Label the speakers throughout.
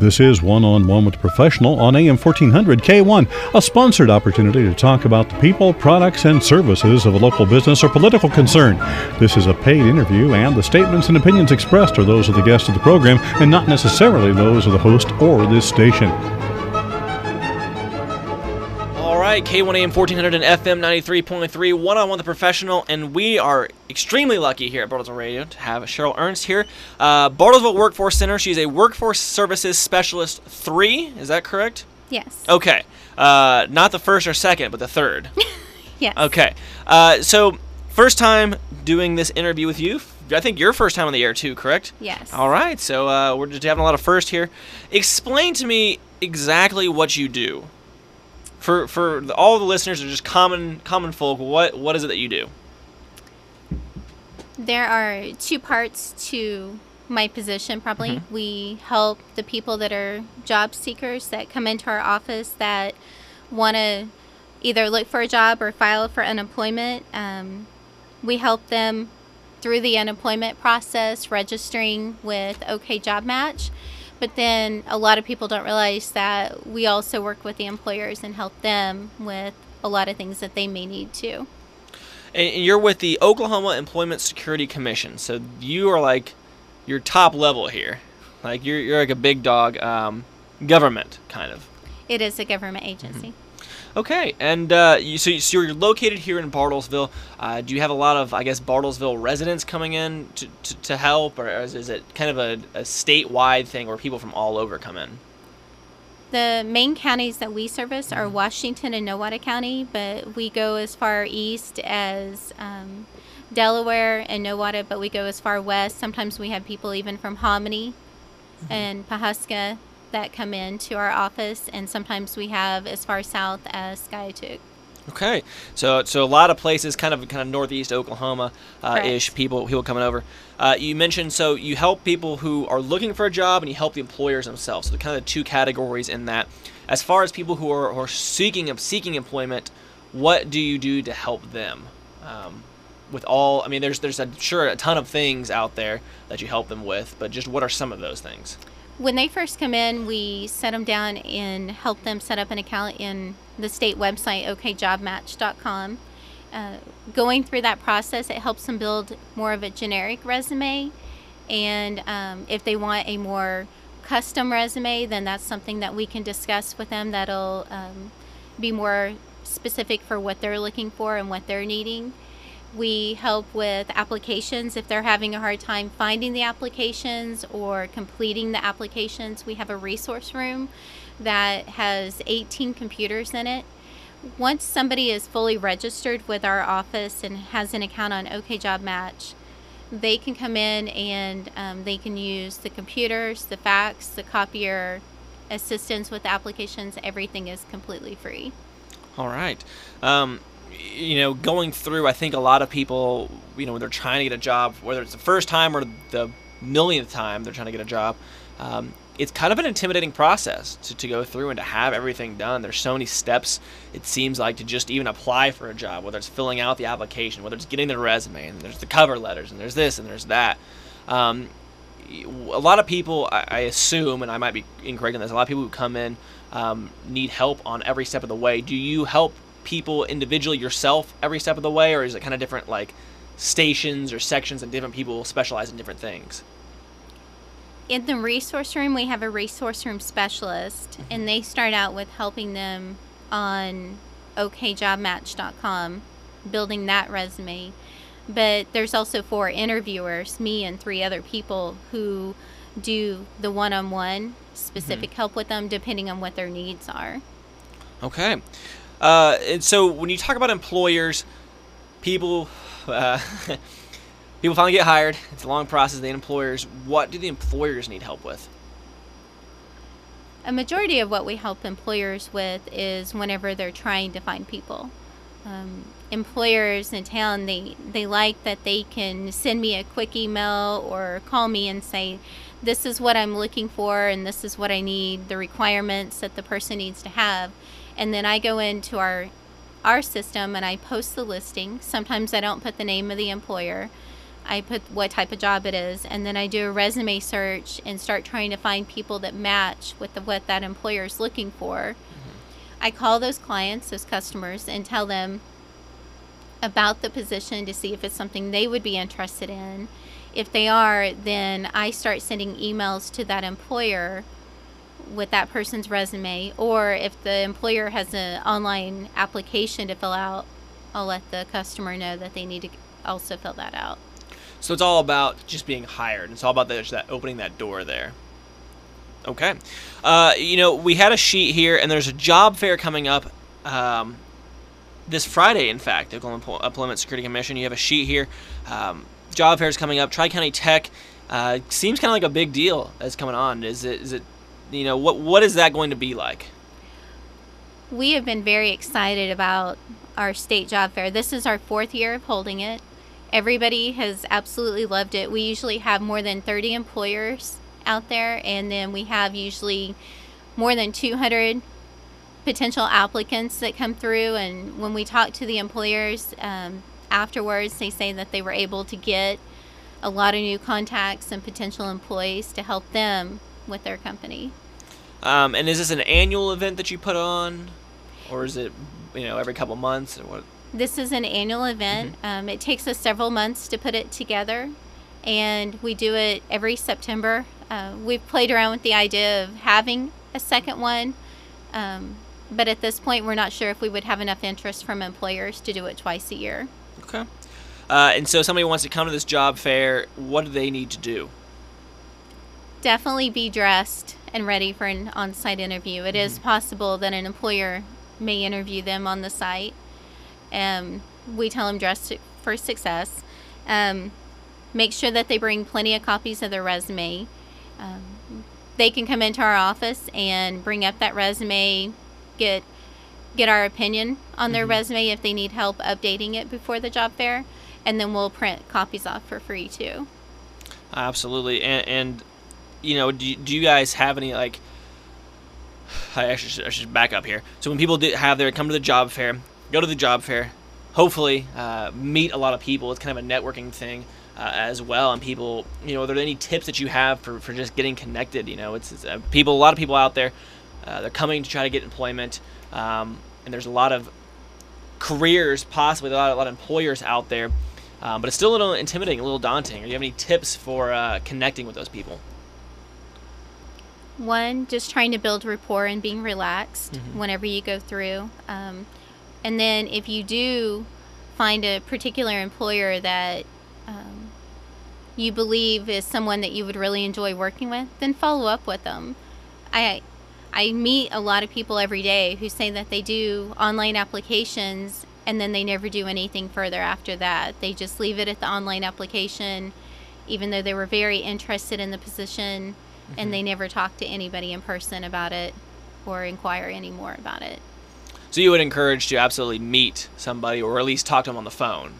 Speaker 1: This is One-on-One with the Professional on AM 1400 K1, a sponsored opportunity to talk about the people, products, and services of a local business or political concern. This is a paid interview, and the statements and opinions expressed are those of the guest of the program and not necessarily those of the host or this station.
Speaker 2: All right, K1 AM 1400 and FM 93.3, One-on-One with the Professional, and we are extremely lucky here at Bartlesville Radio to have Cheryl Ernst here. Bartlesville Workforce Center, she's a Workforce Services Specialist 3, is that correct?
Speaker 3: Yes.
Speaker 2: Okay, not the first or second, but the third.
Speaker 3: Yes.
Speaker 2: Okay, so first time doing this interview with you. I think your first time on the air too, correct?
Speaker 3: Yes.
Speaker 2: All right, so we're just having a lot of first here. Explain to me exactly what you do. For all the listeners that are just common folk, what is it that you do?
Speaker 3: There are two parts to my position, probably.
Speaker 2: Mm-hmm.
Speaker 3: We help the people that are job seekers that come into our office that want to either look for a job or file for unemployment. We help them through the unemployment process, registering with OK Job Match. But then a lot of people don't realize that we also work with the employers and help them with a lot of things that they may need too.
Speaker 2: And you're with the Oklahoma Employment Security Commission, so you are like your top level here. Like you're like a big dog government kind of.
Speaker 3: It is a government agency.
Speaker 2: Mm-hmm. Okay, and so you're located here in Bartlesville. Do you have a lot of, I guess, Bartlesville residents coming in to help, or is it kind of a statewide thing where people from all over come in?
Speaker 3: The main counties that we service are Washington and Nowata County, but we go as far east as Delaware and Nowata, but we go as far west. Sometimes we have people even from Hominy and Pawhuska that come into our office, and sometimes we have as far south as Skiatook.
Speaker 2: Okay, so a lot of places, kind of northeast Oklahoma ish people coming over. You mentioned, so you help people who are looking for a job, and you help the employers themselves. So kind of two categories in that. As far as people who are seeking employment, what do you do to help them? With all, I mean, there's sure a ton of things out there that you help them with, but just what are some of those things?
Speaker 3: When they first come in, we set them down and help them set up an account in the state website, okjobmatch.com. Going through that process, it helps them build more of a generic resume. And if they want a more custom resume, then that's something that we can discuss with them that'll be more specific for what they're looking for and what they're needing. We help with applications if they're having a hard time finding the applications or completing the applications. We have a resource room that has 18 computers in it. Once somebody is fully registered with our office and has an account on OK Job Match, they can come in and they can use the computers, the fax, the copier, assistance with applications. Everything is completely free.
Speaker 2: All right. Going through, I think a lot of people, when they're trying to get a job, whether it's the first time or the millionth time they're trying to get a job, it's kind of an intimidating process to go through and to have everything done. There's so many steps, it seems like, to just even apply for a job, whether it's filling out the application, whether it's getting the resume, and there's the cover letters, and there's this, and there's that. A lot of people, I assume, and I might be incorrect on this, a lot of people who come in need help on every step of the way. Do you help people individually yourself every step of the way, or is it kind of different, like stations or sections, and different people specialize in different things?
Speaker 3: In the resource room, we have a resource room specialist, and they start out with helping them on okjobmatch.com, building that resume. But there's also 4 interviewers, me and 3 other people, who do the one-on-one specific help with them depending on what their needs are.
Speaker 2: Okay. And so when you talk about employers, people finally get hired. It's a long process. The employers, what do the employers need help with?
Speaker 3: A majority of what we help employers with is whenever they're trying to find people. Employers in town, they like that they can send me a quick email or call me and say, this is what I'm looking for and this is what I need, the requirements that the person needs to have. And then I go into our system and I post the listing. Sometimes I don't put the name of the employer. I put what type of job it is, and then I do a resume search and start trying to find people that match with what that employer is looking for. I call those clients, those customers, and tell them about the position to see if it's something they would be interested in. If they are, then I start sending emails to that employer with that person's resume, or if the employer has an online application to fill out, I'll let the customer know that they need to also fill that out.
Speaker 2: So it's all about just being hired. It's all about that opening that door there. Okay. We had a sheet here, and there's a job fair coming up this Friday, in fact, the Oklahoma Employment Security Commission. You have a sheet here. Job fair is coming up. Tri-County Tech seems kind of like a big deal that's coming on. Is it what is that going to be like?
Speaker 3: We have been very excited about our state job fair. This is our 4th year of holding it. Everybody has absolutely loved it. We usually have more than 30 employers out there, and then we have usually more than 200 potential applicants that come through. And when we talk to the employers afterwards, they say that they were able to get a lot of new contacts and potential employees to help them with their company.
Speaker 2: And is this an annual event that you put on, or is it every couple months, or what?
Speaker 3: This is an annual event. It takes us several months to put it together, and we do it every September. We've played around with the idea of having a second one, but at this point we're not sure if we would have enough interest from employers to do it twice a year.
Speaker 2: Okay. And so somebody wants to come to this job fair, what do they need to do?
Speaker 3: Definitely be dressed and ready for an on-site interview. It is possible that an employer may interview them on the site. We tell them dress for success. Make sure that they bring plenty of copies of their resume. They can come into our office and bring up that resume, get our opinion on their resume if they need help updating it before the job fair, and then we'll print copies off for free too.
Speaker 2: Absolutely. And do you guys have any, like, I should back up here. So when people come to the job fair, go to the job fair, hopefully meet a lot of people. It's kind of a networking thing as well. And people, are there any tips that you have for just getting connected? It's a lot of people out there, they're coming to try to get employment. And there's a lot of careers, possibly a lot of employers out there. But it's still a little intimidating, a little daunting. Do you have any tips for connecting with those people?
Speaker 3: One, just trying to build rapport and being relaxed whenever you go through. And then if you do find a particular employer that you believe is someone that you would really enjoy working with, then follow up with them. I meet a lot of people every day who say that they do online applications and then they never do anything further after that. They just leave it at the online application, even though they were very interested in the position, and they never talk to anybody in person about it or inquire any more about it.
Speaker 2: So you would encourage to absolutely meet somebody, or at least talk to them on the phone?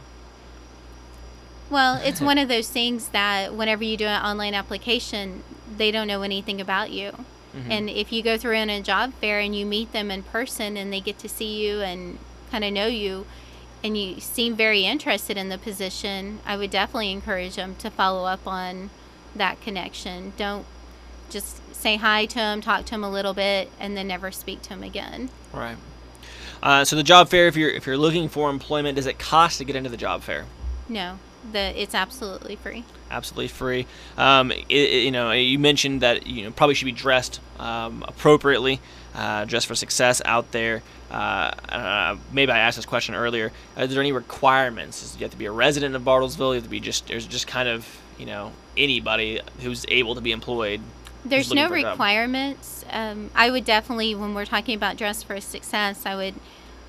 Speaker 3: Well, it's one of those things that whenever you do an online application, they don't know anything about you. And if you go through in a job fair and you meet them in person and they get to see you and kind of know you, and you seem very interested in the position, I would definitely encourage them to follow up on that connection. Don't just say hi to them, talk to them a little bit, and then never speak to them again.
Speaker 2: Right. So the job fair, if you're looking for employment, does it cost to get into the job fair?
Speaker 3: No, it's absolutely free.
Speaker 2: Absolutely free. You mentioned that probably should be dressed appropriately, dressed for success out there. Maybe I asked this question earlier. Are there any requirements? Do you have to be a resident of Bartlesville? You have to be just kind of anybody who's able to be employed?
Speaker 3: There's no requirements. I would definitely, when we're talking about dress for success, I would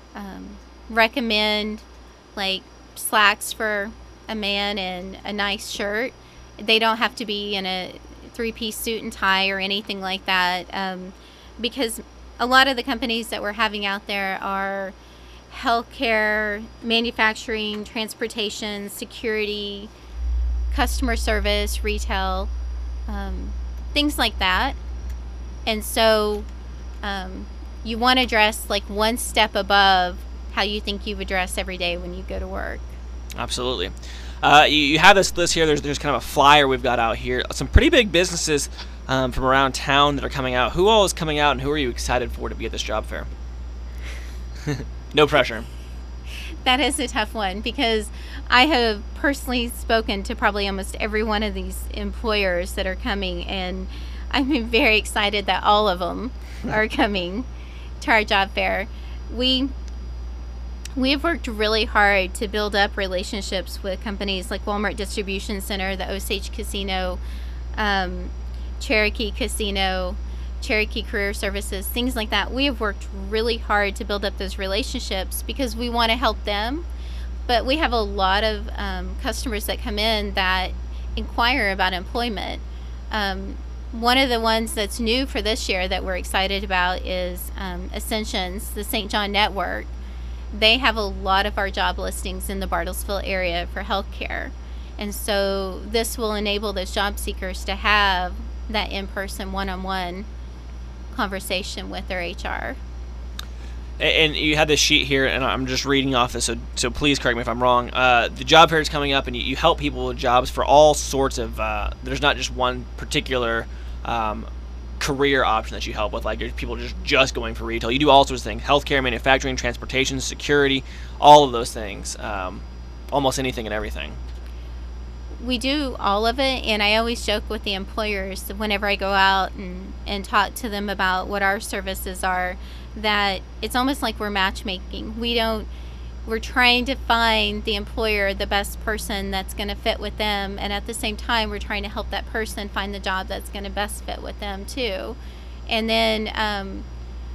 Speaker 3: recommend like slacks for a man and a nice shirt. They don't have to be in a 3-piece suit and tie or anything like that, because a lot of the companies that we're having out there are healthcare, manufacturing, transportation, security, customer service, retail, things like that. And so you want to dress like one step above how you think you would dress every day when you go to work.
Speaker 2: Absolutely. You have this list here. There's kind of a flyer we've got out here. Some pretty big businesses from around town that are coming out. Who all is coming out, and who are you excited for to be at this job fair? No pressure.
Speaker 3: That is a tough one because I have personally spoken to probably almost every one of these employers that are coming, and I'm very excited that all of them are coming to our job fair. We have worked really hard to build up relationships with companies like Walmart Distribution Center, the Osage Casino, Cherokee Casino, Cherokee Career Services, things like that. We have worked really hard to build up those relationships because we want to help them. But we have a lot of customers that come in that inquire about employment. One of the ones that's new for this year that we're excited about is Ascensions, the St. John Network. They have a lot of our job listings in the Bartlesville area for healthcare. And so this will enable those job seekers to have that in-person one-on-one conversation with their HR.
Speaker 2: And you had this sheet here, and I'm just reading off this, so please correct me if I'm wrong. The job fair is coming up, and you help people with jobs for all sorts of, there's not just one particular career option that you help with, like there's people just going for retail. You do all sorts of things: healthcare, manufacturing, transportation, security, all of those things, almost anything and everything.
Speaker 3: We do all of it, and I always joke with the employers whenever I go out and talk to them about what our services are, that it's almost like we're matchmaking. We're trying to find the employer the best person that's going to fit with them, and at the same time we're trying to help that person find the job that's going to best fit with them too. And then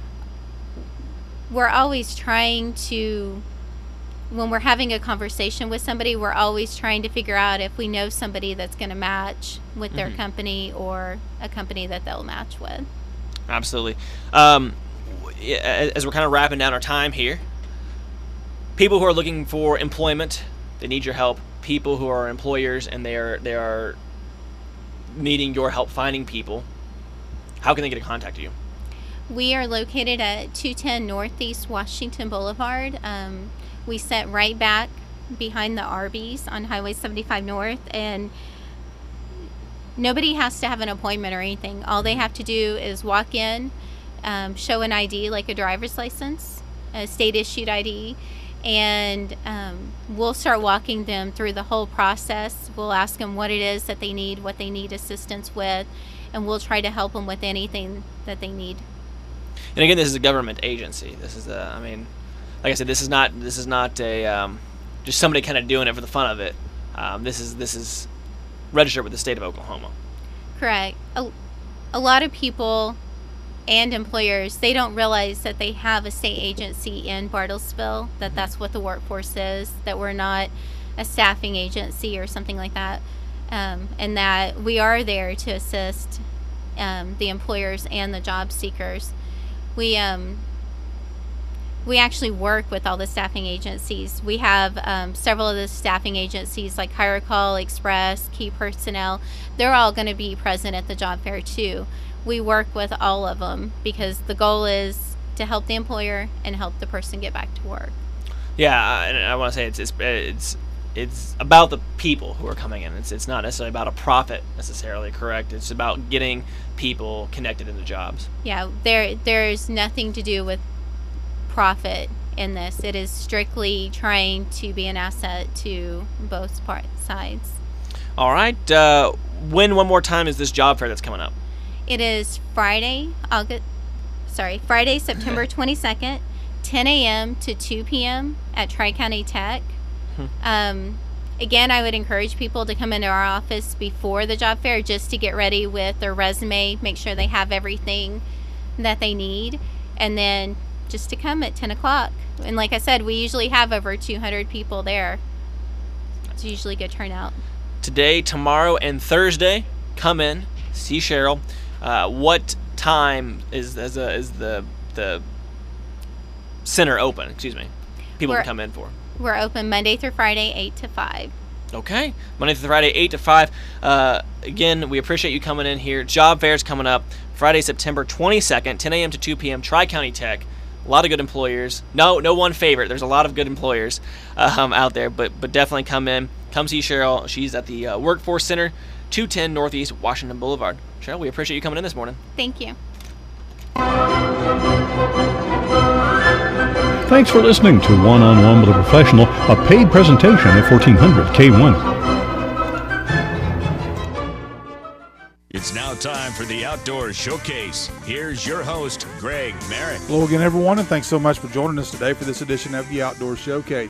Speaker 3: we're always trying to, when we're having a conversation with somebody, we're always trying to figure out if we know somebody that's going to match with their company or a company that they'll match with.
Speaker 2: Absolutely. As we're kind of wrapping down our time here, people who are looking for employment, they need your help. People who are employers and they are needing your help finding people, how can they get in contact with you?
Speaker 3: We are located at 210 Northeast Washington Boulevard. We sit right back behind the Arby's on Highway 75 North, and nobody has to have an appointment or anything. All they have to do is walk in, show an ID like a driver's license, a state-issued ID, and we'll start walking them through the whole process. We'll ask them what it is that they need, what they need assistance with, and we'll try to help them with anything that they need.
Speaker 2: And again, this is a government agency. This is like I said, this is not a just somebody kind of doing it for the fun of it. This is registered with the state of Oklahoma.
Speaker 3: Correct. A lot of people and employers, they don't realize that they have a state agency in Bartlesville, that that's what the workforce is, that we're not a staffing agency or something like that, and that we are there to assist the employers and the job seekers. We actually work with all the staffing agencies. We have several of the staffing agencies like HireCall, Express, Key Personnel. They're all going to be present at the job fair too. We work with all of them because the goal is to help the employer and help the person get back to work.
Speaker 2: Yeah, and I want to say it's about the people who are coming in. It's not necessarily about a profit necessarily, correct? It's about getting people connected into jobs.
Speaker 3: Yeah, there's nothing to do with profit in this. It is strictly trying to be an asset to both sides.
Speaker 2: All right. When one more time is this job fair that's coming up?
Speaker 3: It is Friday, September 22nd, 10 a.m. to 2 p.m. at Tri-County Tech. Again, I would encourage people to come into our office before the job fair just to get ready with their resume, make sure they have everything that they need, and then just to come at 10 o'clock. And like I said, we usually have over 200 people there. It's usually a good turnout.
Speaker 2: Today, tomorrow, and Thursday, come in, see Cheryl. What time is the center open? Excuse me. People can come in for.
Speaker 3: We're open Monday through Friday, 8 to 5.
Speaker 2: Okay. Monday through Friday, 8 to 5. Again, we appreciate you coming in here. Job fair's coming up Friday, September 22nd, 10 a.m. to 2 p.m. Tri-County Tech. A lot of good employers. No one favorite. There's a lot of good employers out there, but definitely come see Cheryl. She's at the Workforce Center, 210 Northeast Washington Boulevard. Cheryl, we appreciate you coming in this morning.
Speaker 3: Thank you.
Speaker 1: Thanks for listening to One-on-One with a Professional, a paid presentation of 1400 K1.
Speaker 4: It's now time for the Outdoor Showcase. Here's your host, Greg Merrick.
Speaker 5: Hello again, everyone, and thanks so much for joining us today for this edition of the Outdoor Showcase.